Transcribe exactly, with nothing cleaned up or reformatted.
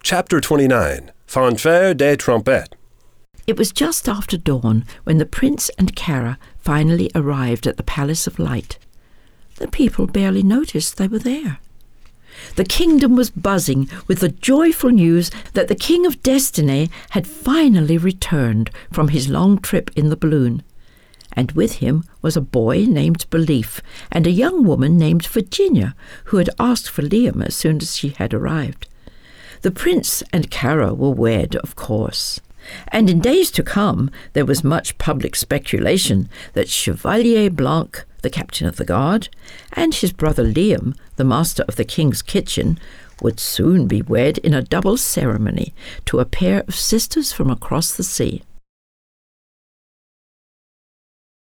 Chapter twenty-nine. Fanfare des Trompettes. It was just after dawn when the prince and Cara finally arrived at the Palace of Light. The people barely noticed they were there. The kingdom was buzzing with the joyful news that the King of Destiny had finally returned from his long trip in the balloon. And with him was a boy named Belief and a young woman named Virginia, who had asked for Liam as soon as she had arrived. The prince and Cara were wed, of course. And in days to come, there was much public speculation that Chevalier Blanc, the captain of the guard, and his brother Liam, the master of the king's kitchen, would soon be wed in a double ceremony to a pair of sisters from across the sea.